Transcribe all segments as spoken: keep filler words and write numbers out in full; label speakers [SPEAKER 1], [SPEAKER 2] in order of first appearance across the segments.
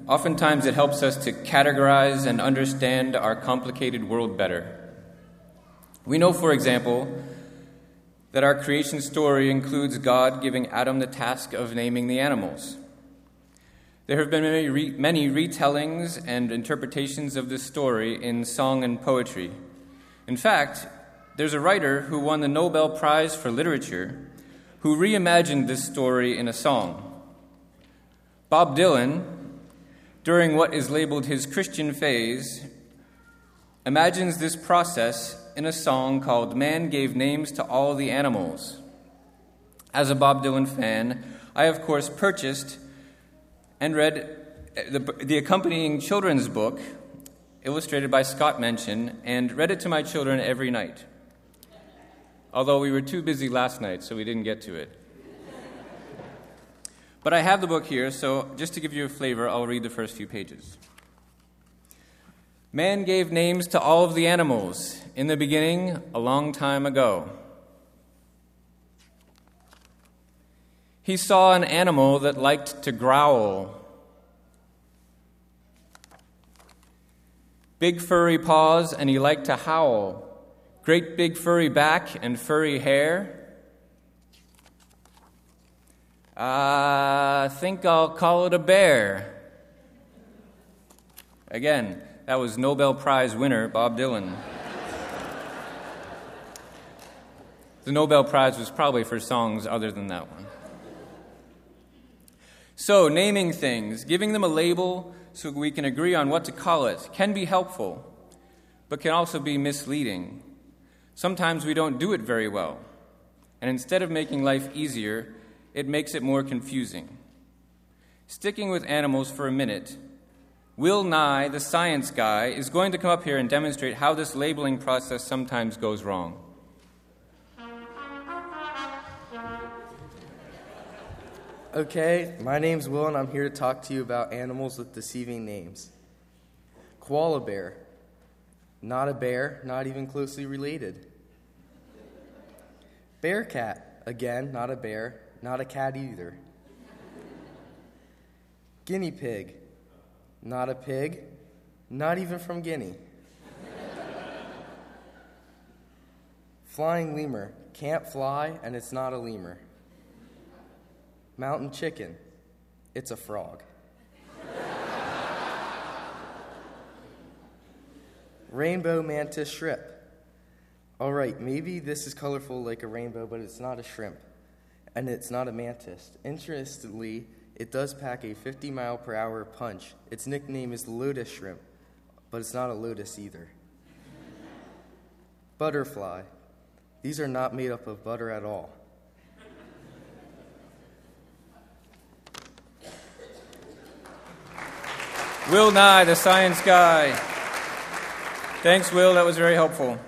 [SPEAKER 1] Oftentimes it helps us to categorize and understand our complicated world better. We know, for example, that our creation story includes God giving Adam the task of naming the animals. There have been many, re- many retellings and interpretations of this story in song and poetry. In fact, there's a writer who won the Nobel Prize for Literature who reimagined this story in a song. Bob Dylan, during what is labeled his Christian phase, imagines this process in a song called Man Gave Names to All the Animals. As a Bob Dylan fan, I, of course, purchased and read the, the accompanying children's book, illustrated by Scott Mention, and read it to my children every night. Although we were too busy last night, so we didn't get to it. But I have the book here, so just to give you a flavor, I'll read the first few pages. Man gave names to all of the animals in the beginning, a long time ago. He saw an animal that liked to growl. Big furry paws, and he liked to howl. Great big furry back and furry hair. I uh, think I'll call it a bear. Again, that was Nobel Prize winner Bob Dylan. The Nobel Prize was probably for songs other than that one. So, naming things, giving them a label so we can agree on what to call it, can be helpful, but can also be misleading. Sometimes we don't do it very well, and instead of making life easier, it makes it more confusing. Sticking with animals for a minute, Will Nye, the science guy, is going to come up here and demonstrate how this labeling process sometimes goes wrong.
[SPEAKER 2] Okay, my name's Will, and I'm here to talk to you about animals with deceiving names. Koala bear. Not a bear, not even closely related. Bear cat. Again, not a bear, not a cat either. Guinea pig. Not a pig, not even from Guinea. Flying lemur. Can't fly, and it's not a lemur. Mountain chicken. It's a frog. Rainbow mantis shrimp. All right, maybe this is colorful like a rainbow, but it's not a shrimp. And it's not a mantis. Interestingly, it does pack a fifty mile per hour punch. Its nickname is lotus shrimp, but it's not a lotus either. Butterfly. These are not made up of butter at all.
[SPEAKER 1] Will Nye, the science guy. Thanks, Will. That was very helpful.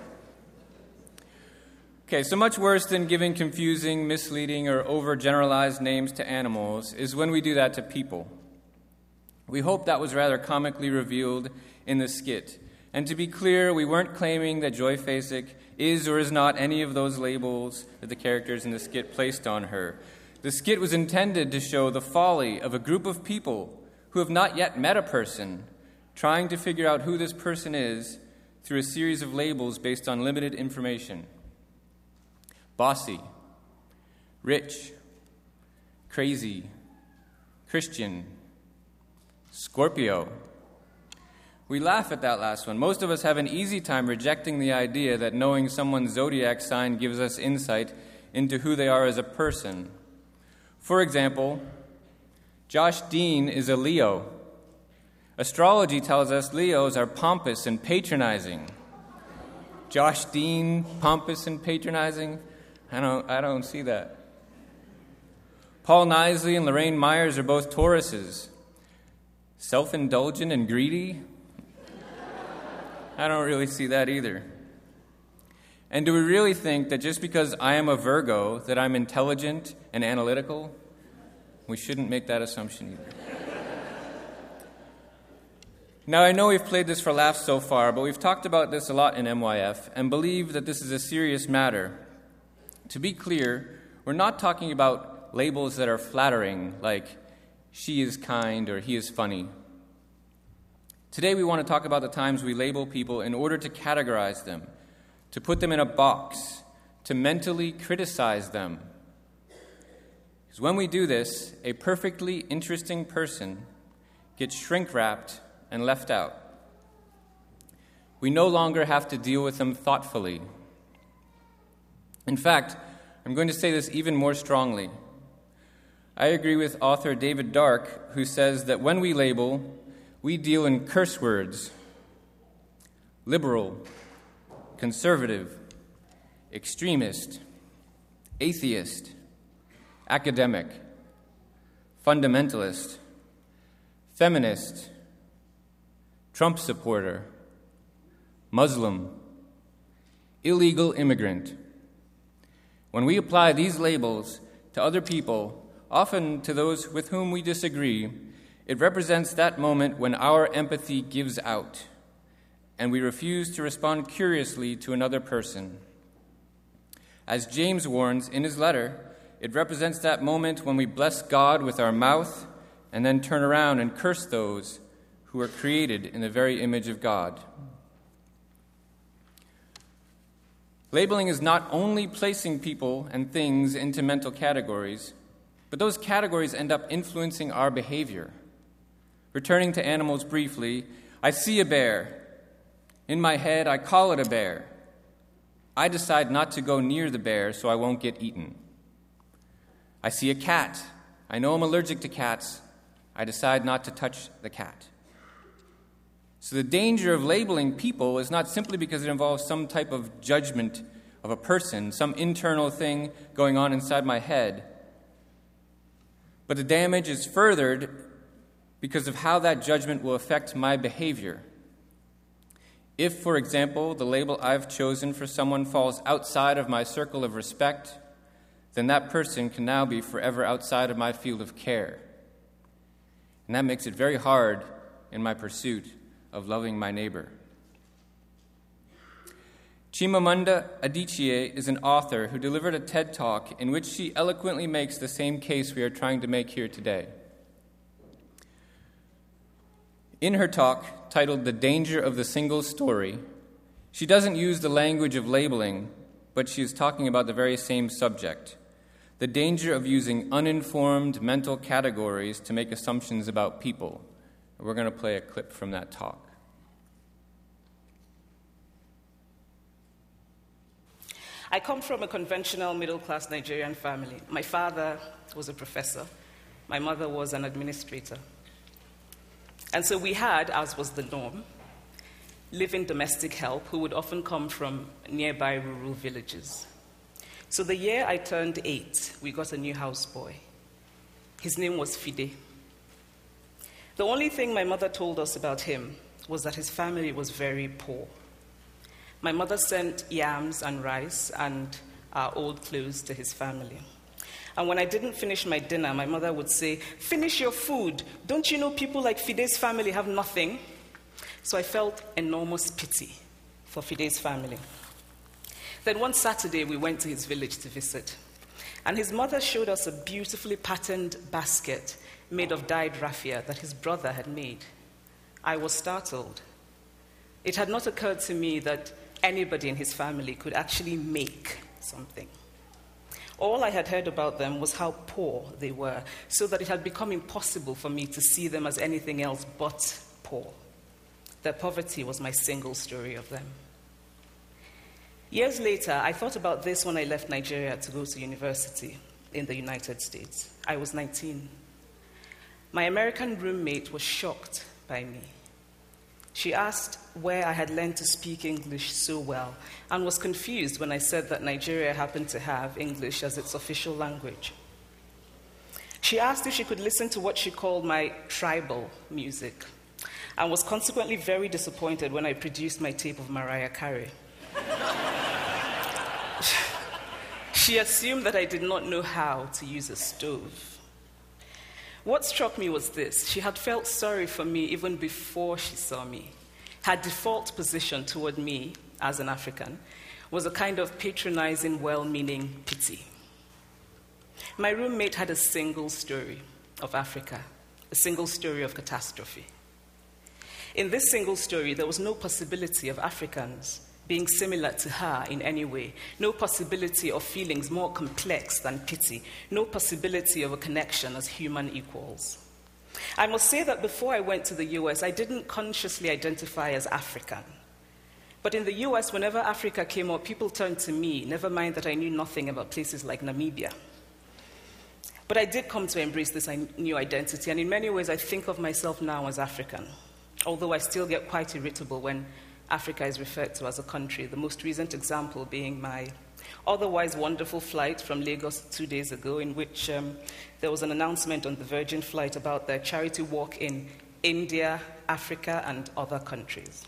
[SPEAKER 1] Okay, so much worse than giving confusing, misleading, or overgeneralized names to animals is when we do that to people. We hope that was rather comically revealed in the skit. And to be clear, we weren't claiming that Joy Fasek is or is not any of those labels that the characters in the skit placed on her. The skit was intended to show the folly of a group of people who have not yet met a person, trying to figure out who this person is through a series of labels based on limited information. Bossy, rich, crazy, Christian, Scorpio. We laugh at that last one. Most of us have an easy time rejecting the idea that knowing someone's zodiac sign gives us insight into who they are as a person. For example, Josh Dean is a Leo. Astrology tells us Leos are pompous and patronizing. Josh Dean, pompous and patronizing? I don't, I don't see that. Paul Knisley and Lorraine Myers are both Tauruses. Self-indulgent and greedy? I don't really see that either. And do we really think that just because I am a Virgo, that I'm intelligent and analytical? We shouldn't make that assumption either. Now, I know we've played this for laughs so far, but we've talked about this a lot in M Y F and believe that this is a serious matter. To be clear, we're not talking about labels that are flattering, like she is kind or he is funny. Today we want to talk about the times we label people in order to categorize them, to put them in a box, to mentally criticize them. Because when we do this, a perfectly interesting person gets shrink-wrapped and left out. We no longer have to deal with them thoughtfully. In fact, I'm going to say this even more strongly. I agree with author David Dark, who says that when we label, we deal in curse words: liberal, conservative, extremist, atheist, academic, fundamentalist, feminist, Trump supporter, Muslim, illegal immigrant. When we apply these labels to other people, often to those with whom we disagree, it represents that moment when our empathy gives out and we refuse to respond curiously to another person. As James warns in his letter, it represents that moment when we bless God with our mouth and then turn around and curse those who are created in the very image of God. Labeling is not only placing people and things into mental categories, but those categories end up influencing our behavior. Returning to animals briefly, I see a bear. In my head, I call it a bear. I decide not to go near the bear so I won't get eaten. I see a cat. I know I'm allergic to cats. I decide not to touch the cat. So the danger of labeling people is not simply because it involves some type of judgment of a person, some internal thing going on inside my head, but the damage is furthered because of how that judgment will affect my behavior. If, for example, the label I've chosen for someone falls outside of my circle of respect, then that person can now be forever outside of my field of care. And that makes it very hard in my pursuit of loving my neighbor. Chimamanda Adichie is an author who delivered a TED Talk in which she eloquently makes the same case we are trying to make here today. In her talk, titled The Danger of the Single Story, she doesn't use the language of labeling, but she is talking about the very same subject: the danger of using uninformed mental categories to make assumptions about people. We're going to play a clip from that talk.
[SPEAKER 3] I come from a conventional middle-class Nigerian family. My father was a professor. My mother was an administrator. And so we had, as was the norm, live-in domestic help who would often come from nearby rural villages. So the year I turned eight, we got a new houseboy. His name was Fide. The only thing my mother told us about him was that his family was very poor. My mother sent yams and rice and our old clothes to his family. And when I didn't finish my dinner, my mother would say, "Finish your food. Don't you know people like Fide's family have nothing?" So I felt enormous pity for Fide's family. Then one Saturday, we went to his village to visit. And his mother showed us a beautifully patterned basket made of dyed raffia that his brother had made. I was startled. It had not occurred to me that anybody in his family could actually make something. All I had heard about them was how poor they were, so that it had become impossible for me to see them as anything else but poor. Their poverty was my single story of them. Years later, I thought about this when I left Nigeria to go to university in the United States. I was nineteen. My American roommate was shocked by me. She asked where I had learned to speak English so well and was confused when I said that Nigeria happened to have English as its official language. She asked if she could listen to what she called my tribal music and was consequently very disappointed when I produced my tape of Mariah Carey. She assumed that I did not know how to use a stove. What struck me was this: she had felt sorry for me even before she saw me. Her default position toward me, as an African, was a kind of patronizing, well-meaning pity. My roommate had a single story of Africa, a single story of catastrophe. In this single story, there was no possibility of Africans being similar to her in any way, no possibility of feelings more complex than pity, no possibility of a connection as human equals. I must say that before I went to the U S, I didn't consciously identify as African. But in the U S, whenever Africa came up, people turned to me, never mind that I knew nothing about places like Namibia. But I did come to embrace this new identity, and in many ways I think of myself now as African, although I still get quite irritable when Africa is referred to as a country, the most recent example being my otherwise wonderful flight from Lagos two days ago, in which um, there was an announcement on the Virgin flight about their charity walk in India, Africa, and other countries.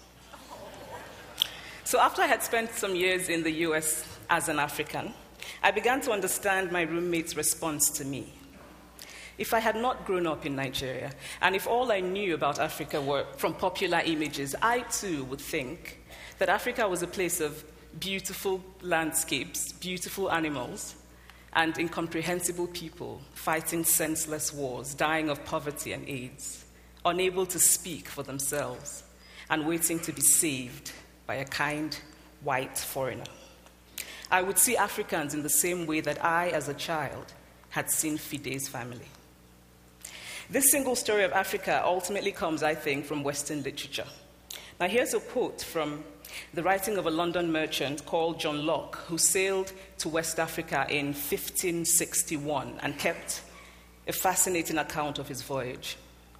[SPEAKER 3] So after I had spent some years in the U S as an African, I began to understand my roommate's response to me. If I had not grown up in Nigeria, and if all I knew about Africa were from popular images, I too would think that Africa was a place of beautiful landscapes, beautiful animals, and incomprehensible people fighting senseless wars, dying of poverty and AIDS, unable to speak for themselves, and waiting to be saved by a kind white foreigner. I would see Africans in the same way that I, as a child, had seen Fide's family. This single story of Africa ultimately comes, I think, from Western literature. Now, here's a quote from the writing of a London merchant called John Locke, who sailed to West Africa in fifteen sixty-one and kept a fascinating account of his voyage.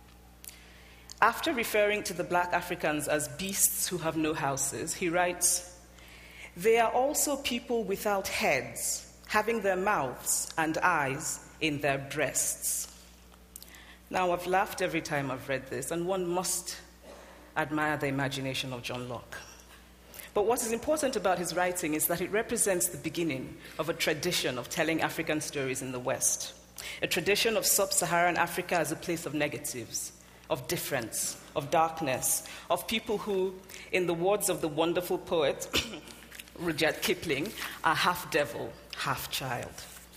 [SPEAKER 3] After referring to the black Africans as beasts who have no houses, he writes, "They are also people without heads, having their mouths and eyes in their breasts." Now, I've laughed every time I've read this, and one must admire the imagination of John Locke. But what is important about his writing is that it represents the beginning of a tradition of telling African stories in the West, a tradition of sub-Saharan Africa as a place of negatives, of difference, of darkness, of people who, in the words of the wonderful poet Rudyard Kipling, are half devil, half child.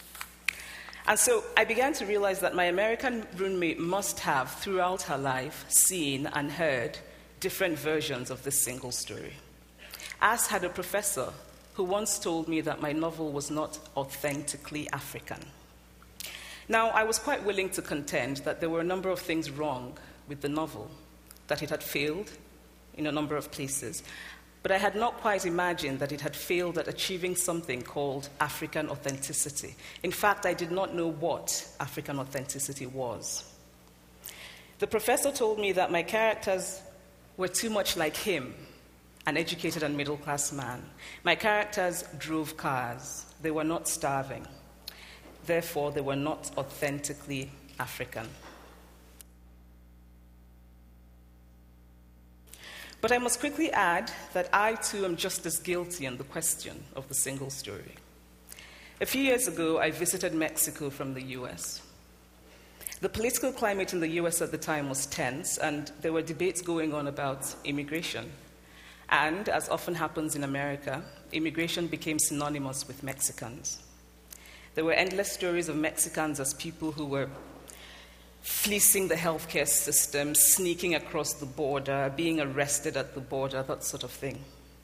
[SPEAKER 3] And so I began to realize that my American roommate must have, throughout her life, seen and heard different versions of this single story. As had a professor who once told me that my novel was not authentically African. Now, I was quite willing to contend that there were a number of things wrong with the novel, that it had failed in a number of places, but I had not quite imagined that it had failed at achieving something called African authenticity. In fact, I did not know what African authenticity was. The professor told me that my characters were too much like him, an educated and middle-class man. My characters drove cars. They were not starving. Therefore, they were not authentically African. But I must quickly add that I, too, am just as guilty on the question of the single story. A few years ago, I visited Mexico from the U S. The political climate in the U S at the time was tense, and there were debates going on about immigration. And, as often happens in America, immigration became synonymous with Mexicans. There were endless stories of Mexicans as people who were fleecing the healthcare system, sneaking across the border, being arrested at the border, that sort of thing.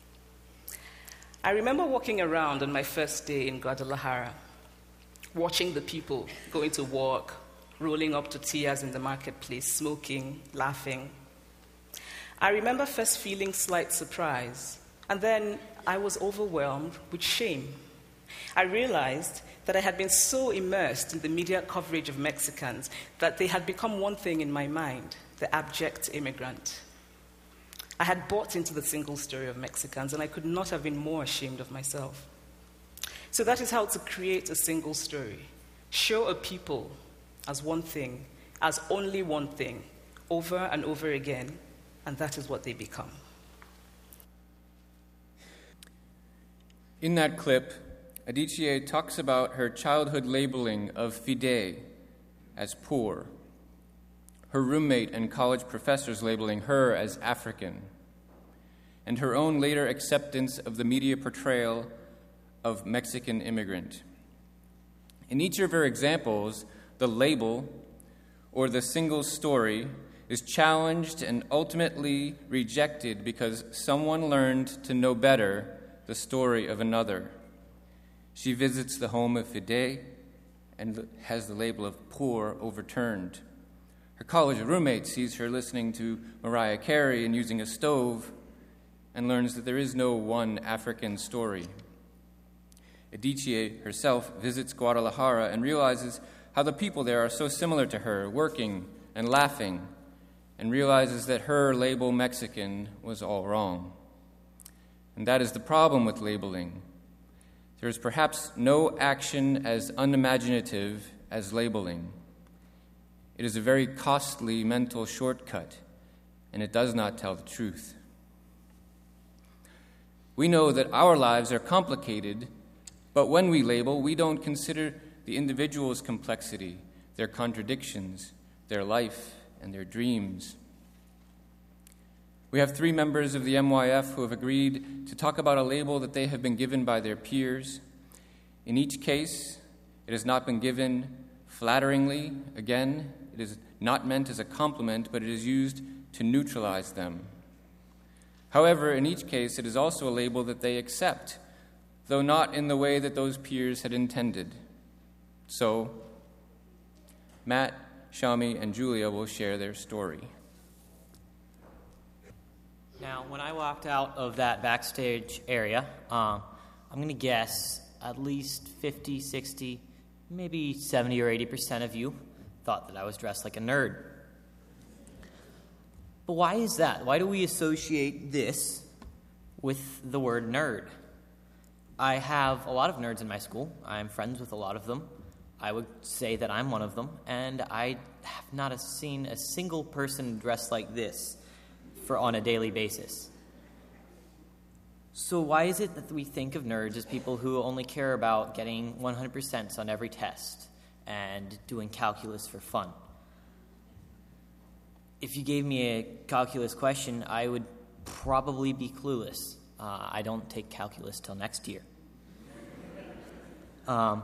[SPEAKER 3] I remember walking around on my first day in Guadalajara, watching the people going to work, rolling up tortillas in the marketplace, smoking, laughing. I remember first feeling slight surprise, and then I was overwhelmed with shame. I realized that I had been so immersed in the media coverage of Mexicans that they had become one thing in my mind, the abject immigrant. I had bought into the single story of Mexicans, and I could not have been more ashamed of myself. So that is how to create a single story. Show a people as one thing, as only one thing, over and over again, and that is what they become.
[SPEAKER 1] In that clip, Adichie talks about her childhood labeling of Fide as poor, her roommate and college professors labeling her as African, and her own later acceptance of the media portrayal of Mexican immigrant. In each of her examples, the label, or the single story, is challenged and ultimately rejected because someone learned to know better the story of another. She visits the home of Fide and has the label of poor overturned. Her college roommate sees her listening to Mariah Carey and using a stove and learns that there is no one African story. Adichie herself visits Guadalajara and realizes how the people there are so similar to her, working and laughing, and realizes that her label Mexican was all wrong. And that is the problem with labeling. There is perhaps no action as unimaginative as labeling. It is a very costly mental shortcut, and it does not tell the truth. We know that our lives are complicated, but when we label, we don't consider the individual's complexity, their contradictions, their life, and their dreams. We have three members of the M Y F who have agreed to talk about a label that they have been given by their peers. In each case, it has not been given flatteringly. Again, it is not meant as a compliment, but it is used to neutralize them. However, in each case, it is also a label that they accept, though not in the way that those peers had intended. So, Matt, Shami, and Julia will share their story.
[SPEAKER 4] Now, when I walked out of that backstage area, um, I'm going to guess at least fifty, sixty, maybe seventy or eighty percent of you thought that I was dressed like a nerd. But why is that? Why do we associate this with the word nerd? I have a lot of nerds in my school. I'm friends with a lot of them. I would say that I'm one of them, and I have not seen a single person dressed like this for on a daily basis. So why is it that we think of nerds as people who only care about getting one hundred percent on every test and doing calculus for fun? If you gave me a calculus question, I would probably be clueless. Uh, I don't take calculus till next year. Um,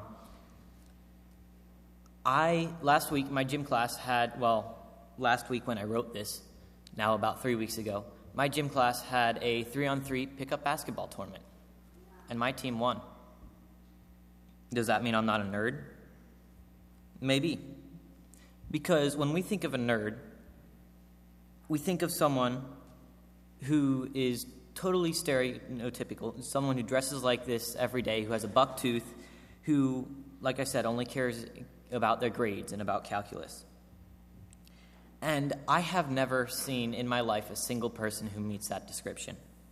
[SPEAKER 4] I, last week, my gym class had, well, last week when I wrote this, now about three weeks ago, my gym class had a three-on-three pickup basketball tournament, and my team won. Does that mean I'm not a nerd? Maybe. Because when we think of a nerd, we think of someone who is totally stereotypical, someone who dresses like this every day, who has a buck tooth, who, like I said, only cares about their grades and about calculus. And I have never seen in my life a single person who meets that description.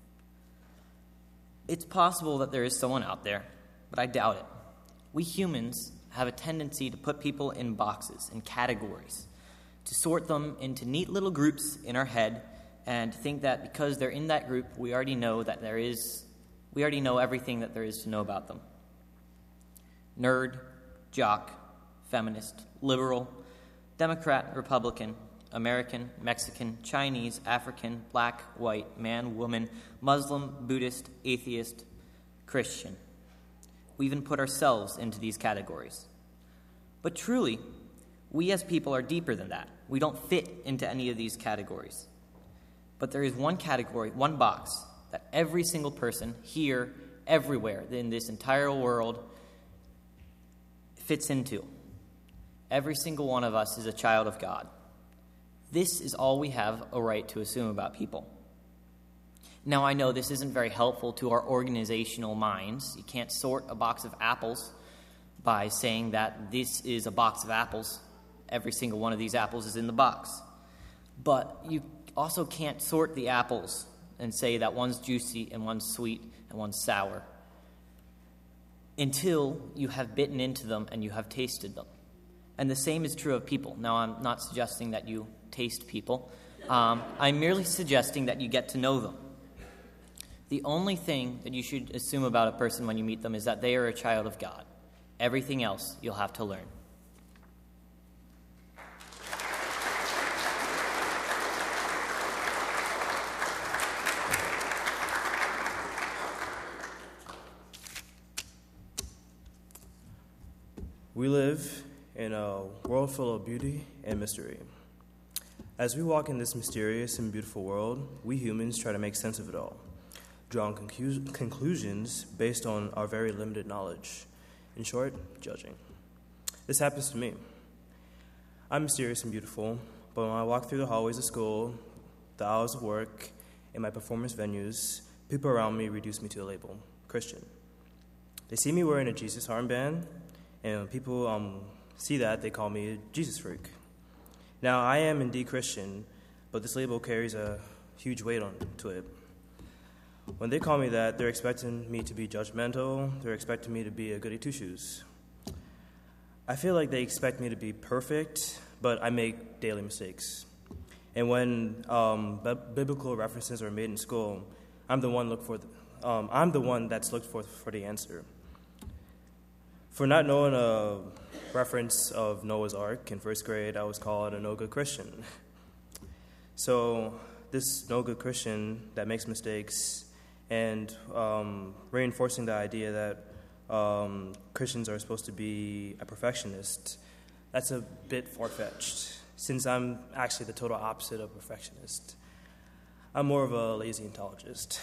[SPEAKER 4] It's possible that there is someone out there, but I doubt it. We humans have a tendency to put people in boxes, in categories, to sort them into neat little groups in our head, and think that because they're in that group, we already know that there is, we already know everything that there is to know about them. Nerd, jock, feminist, liberal, Democrat, Republican, American, Mexican, Chinese, African, black, white, man, woman, Muslim, Buddhist, atheist, Christian. We even put ourselves into these categories. But truly, we as people are deeper than that. We don't fit into any of these categories. But there is one category, one box, that every single person here, everywhere, in this entire world, fits into. Every single one of us is a child of God. This is all we have a right to assume about people. Now, I know this isn't very helpful to our organizational minds. You can't sort a box of apples by saying that this is a box of apples. Every single one of these apples is in the box. But you also can't sort the apples and say that one's juicy and one's sweet and one's sour until you have bitten into them and you have tasted them. And the same is true of people. Now, I'm not suggesting that you taste people. Um, I'm merely suggesting that you get to know them. The only thing that you should assume about a person when you meet them is that they are a child of God. Everything else you'll have to learn.
[SPEAKER 5] We live in a world full of beauty and mystery. As we walk in this mysterious and beautiful world, we humans try to make sense of it all, drawing conclu- conclusions based on our very limited knowledge. In short, judging. This happens to me. I'm mysterious and beautiful, but when I walk through the hallways of school, the aisles of work, and my performance venues, people around me reduce me to a label, Christian. They see me wearing a Jesus armband, and when people um, see that, they call me a Jesus freak. Now, I am indeed Christian, but this label carries a huge weight on to it. When they call me that, they're expecting me to be judgmental, they're expecting me to be a goody two-shoes. I feel like they expect me to be perfect, but I make daily mistakes. And when um, b- biblical references are made in school, I'm the one look for. The, um, I'm the one that's looked for for the answer. For not knowing a reference of Noah's Ark in first grade, I was called a no good Christian. So this no good Christian that makes mistakes, and um, reinforcing the idea that Um, Christians are supposed to be a perfectionist, that's a bit far-fetched, since I'm actually the total opposite of perfectionist. I'm more of a lazy ontologist.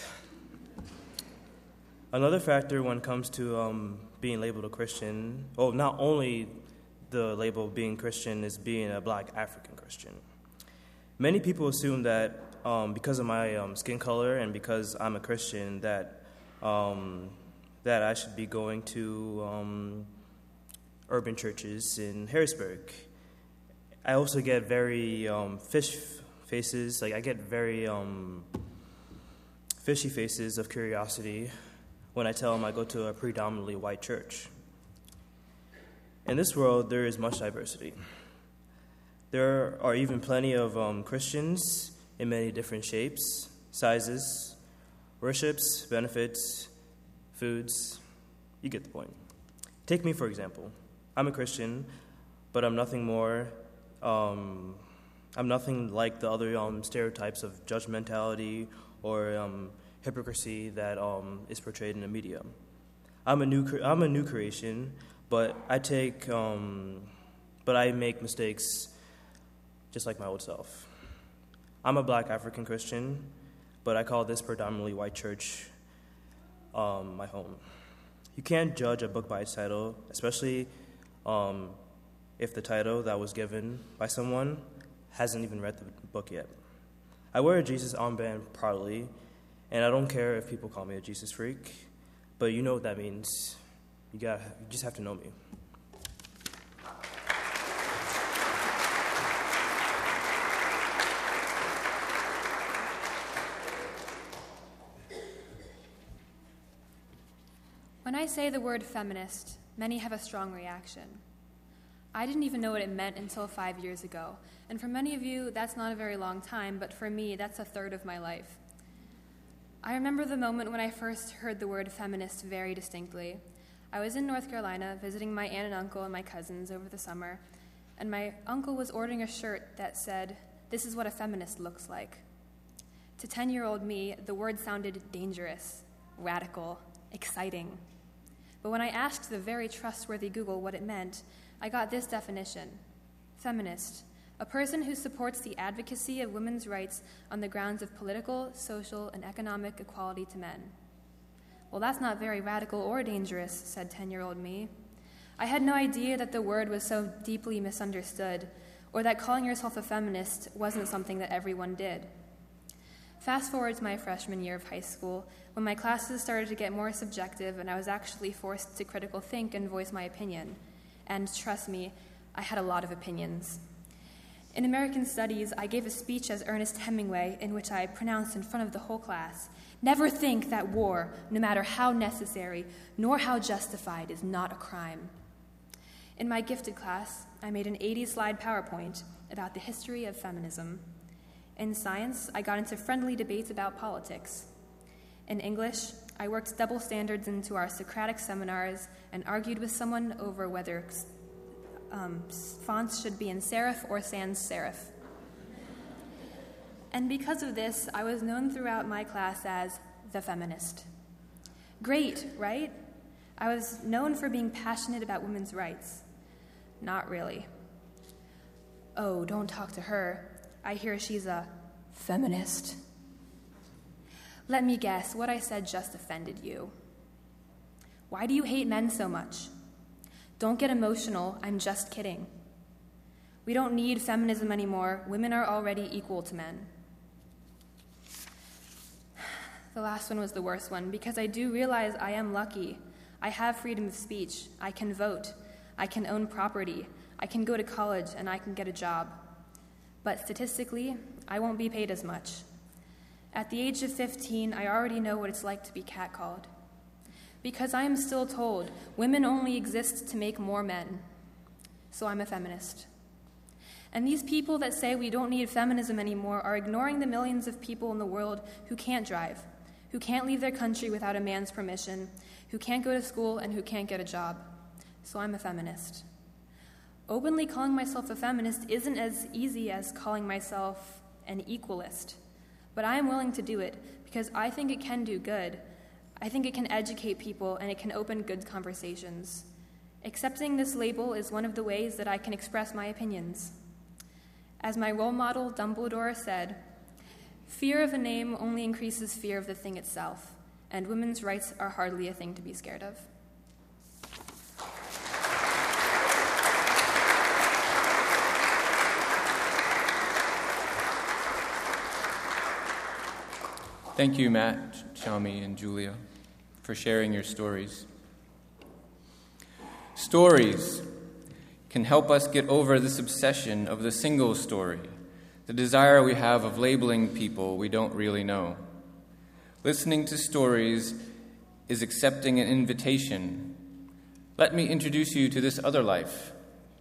[SPEAKER 5] Another factor when it comes to um, being labeled a Christian, oh, not only the label of being Christian is being a black African Christian. Many people assume that um, because of my um, skin color and because I'm a Christian that um, that I should be going to um, urban churches in Harrisburg. I also get very um, fish faces, like I get very um, fishy faces of curiosity when I tell them I go to a predominantly white church. In this world, there is much diversity. There are even plenty of um, Christians in many different shapes, sizes, worships, benefits, foods. You get the point. Take me, for example. I'm a Christian, but I'm nothing more, um, I'm nothing like the other um, stereotypes of judgmentality or um, hypocrisy that um, is portrayed in the media. I'm a new, I'm a new creation, but I take, um, but I make mistakes just like my old self. I'm a black African Christian, but I call this predominantly white church Um, my home. You can't judge a book by its title, especially um, if the title that was given by someone hasn't even read the book yet. I wear a Jesus armband proudly, and I don't care if people call me a Jesus freak, but you know what that means. You got, you just have to know me.
[SPEAKER 6] When I say the word feminist, many have a strong reaction. I didn't even know what it meant until five years ago, and for many of you, that's not a very long time, but for me, that's a third of my life. I remember the moment when I first heard the word feminist very distinctly. I was in North Carolina visiting my aunt and uncle and my cousins over the summer, and my uncle was ordering a shirt that said, "This is what a feminist looks like." To ten-year-old me, the word sounded dangerous, radical, exciting. But when I asked the very trustworthy Google what it meant, I got this definition: feminist, a person who supports the advocacy of women's rights on the grounds of political, social, and economic equality to men. Well, that's not very radical or dangerous, said ten-year-old me. I had no idea that the word was so deeply misunderstood, or that calling yourself a feminist wasn't something that everyone did. Fast forward to my freshman year of high school, when my classes started to get more subjective and I was actually forced to critical think and voice my opinion. And trust me, I had a lot of opinions. In American Studies, I gave a speech as Ernest Hemingway in which I pronounced in front of the whole class, "Never think that war, no matter how necessary, nor how justified, is not a crime." In my gifted class, I made an eighty-slide PowerPoint about the history of feminism. In science, I got into friendly debates about politics. In English, I worked double standards into our Socratic seminars and argued with someone over whether um, fonts should be in serif or sans serif. And because of this, I was known throughout my class as the feminist. Great, right? I was known for being passionate about women's rights. Not really. Oh, don't talk to her. I hear she's a feminist. Let me guess, what I said just offended you. Why do you hate men so much? Don't get emotional, I'm just kidding. We don't need feminism anymore. Women are already equal to men. The last one was the worst one, because I do realize I am lucky. I have freedom of speech. I can vote. I can own property. I can go to college, and I can get a job. But statistically, I won't be paid as much. At the age of fifteen, I already know what it's like to be catcalled. Because I am still told women only exist to make more men. So I'm a feminist. And these people that say we don't need feminism anymore are ignoring the millions of people in the world who can't drive, who can't leave their country without a man's permission, who can't go to school, and who can't get a job. So I'm a feminist. Openly calling myself a feminist isn't as easy as calling myself an equalist, but I am willing to do it because I think it can do good. I think it can educate people and it can open good conversations. Accepting this label is one of the ways that I can express my opinions. As my role model, Dumbledore, said, "Fear of a name only increases fear of the thing itself, and women's rights are hardly a thing to be scared of."
[SPEAKER 1] Thank you, Matt, Shami, and Julia, for sharing your stories. Stories can help us get over this obsession of the single story, the desire we have of labeling people we don't really know. Listening to stories is accepting an invitation. Let me introduce you to this other life.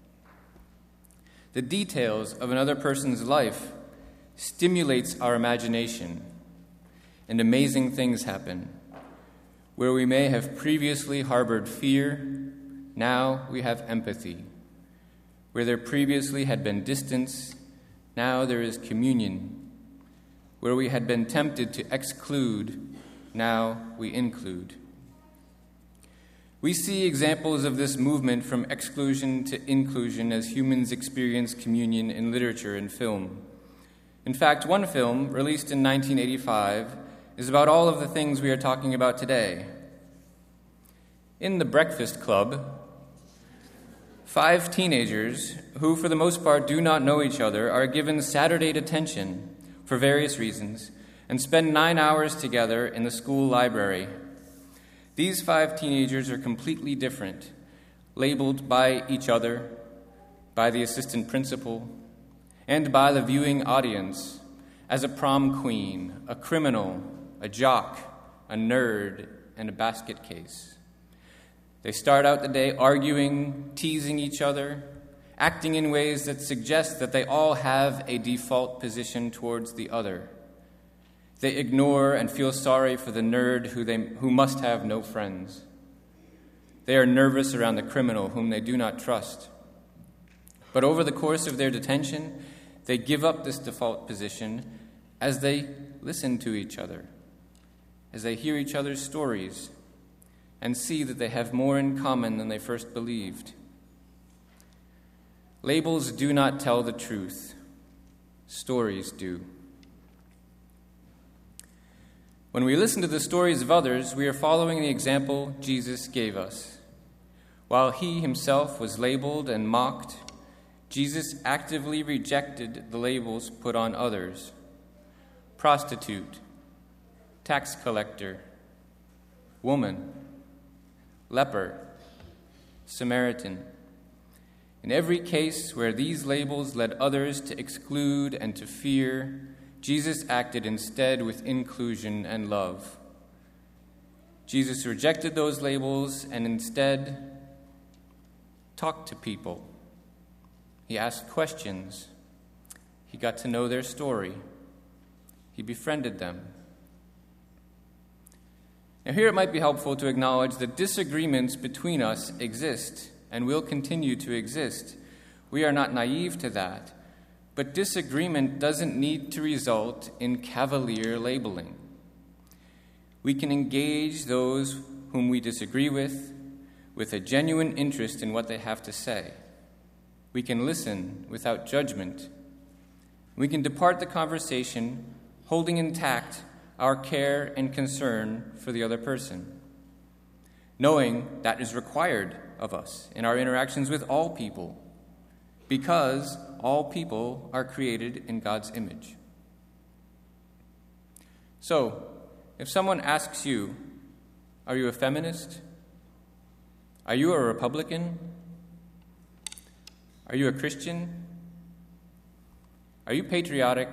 [SPEAKER 1] The details of another person's life stimulates our imagination, and amazing things happen. Where we may have previously harbored fear, now we have empathy. Where there previously had been distance, now there is communion. Where we had been tempted to exclude, now we include. We see examples of this movement from exclusion to inclusion as humans experience communion in literature and film. In fact, one film, released in nineteen eighty-five, is about all of the things we are talking about today. In The Breakfast Club, five teenagers, who for the most part do not know each other, are given Saturday detention for various reasons and spend nine hours together in the school library. These five teenagers are completely different, labeled by each other, by the assistant principal, and by the viewing audience as a prom queen, a criminal, a jock, a nerd, and a basket case. They start out the day arguing, teasing each other, acting in ways that suggest that they all have a default position towards the other. They ignore and feel sorry for the nerd who, they, who must have no friends. They are nervous around the criminal whom they do not trust. But over the course of their detention, they give up this default position as they listen to each other, as they hear each other's stories, and see that they have more in common than they first believed. Labels do not tell the truth. Stories do. When we listen to the stories of others, we are following the example Jesus gave us. While he himself was labeled and mocked, Jesus actively rejected the labels put on others. Prostitute, tax collector, woman, leper, Samaritan. In every case where these labels led others to exclude and to fear, Jesus acted instead with inclusion and love. Jesus rejected those labels and instead talked to people. He asked questions. He got to know their story. He befriended them. Now, here it might be helpful to acknowledge that disagreements between us exist and will continue to exist. We are not naive to that, but disagreement doesn't need to result in cavalier labeling. We can engage those whom we disagree with with a genuine interest in what they have to say. We can listen without judgment. We can depart the conversation holding intact our care and concern for the other person, knowing that is required of us in our interactions with all people, because all people are created in God's image. So, if someone asks you, are you a feminist? Are you a Republican? Are you a Christian? Are you patriotic?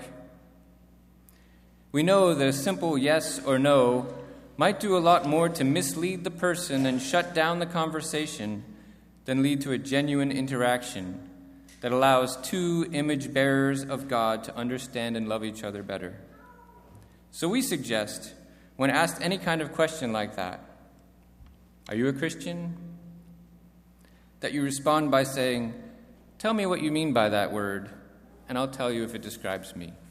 [SPEAKER 1] We know that a simple yes or no might do a lot more to mislead the person and shut down the conversation than lead to a genuine interaction that allows two image bearers of God to understand and love each other better. So we suggest, when asked any kind of question like that, are you a Christian? That you respond by saying, tell me what you mean by that word, and I'll tell you if it describes me.